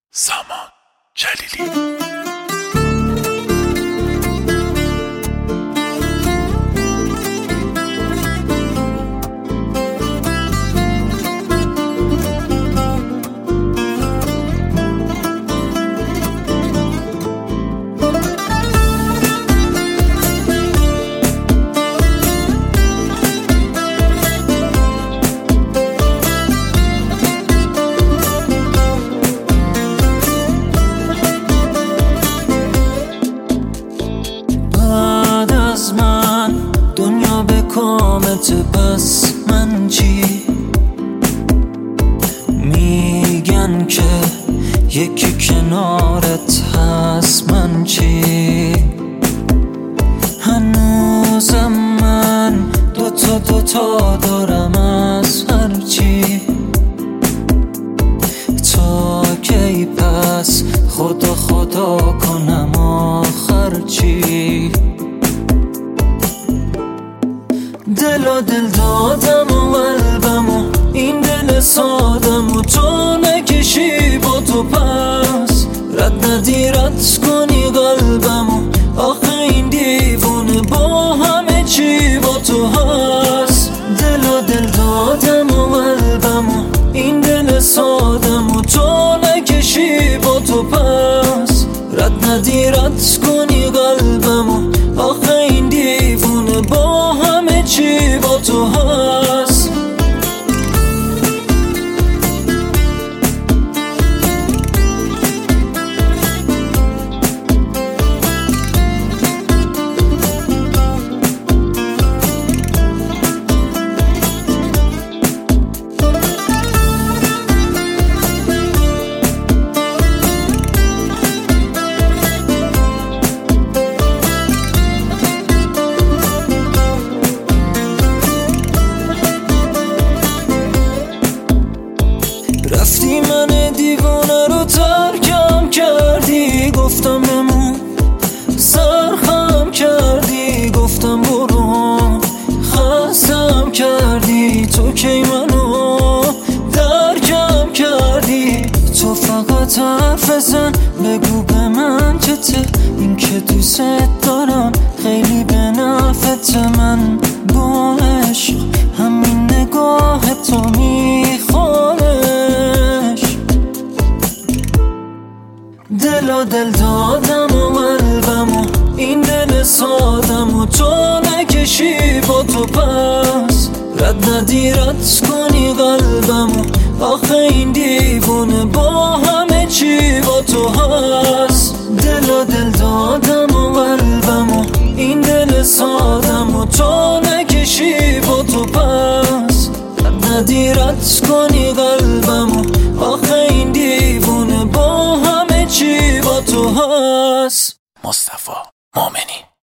سامان جلیلی. پس من چی میگن که یکی کنارت هست، من چی هنوزم من دوتا دارم از هر چی. تا کی پس خدا کنم آخر چی؟ دل دادم و قلبم و این دل سادم و تو نکشی با تو پس رد ندی رد کنی قلبم و آخه این دیوونه با همه چی با تو هست. دل دادم و قلبم و این دل سادم و تو نکشی با تو پس رد ندی رد کنی قلبم و آخه این دیوونه با همه چی با تو هست. رفتی من دیوانه رو ترکم کردی، گفتم بمون سرخم کردی، گفتم برو خستم کردی، تو کی منو درکم کردی. تو فقط حرف بزن بگو به من که این که دوست دارم خیلی به نفعت. من با عشق همین نگاه تو دل دادم و قلبم و این دل سادم و تو نکشی با تو پس رد ندی رد کنی قلبم و آخه این دیوونه با همه چی با تو هست. دل دادم و قلبم و این دل سادم و تو نکشی با تو پس رد ندی رد کنی قلبم و آخه این دیوونه با همه چی با تو هست. مصطفی مومنی.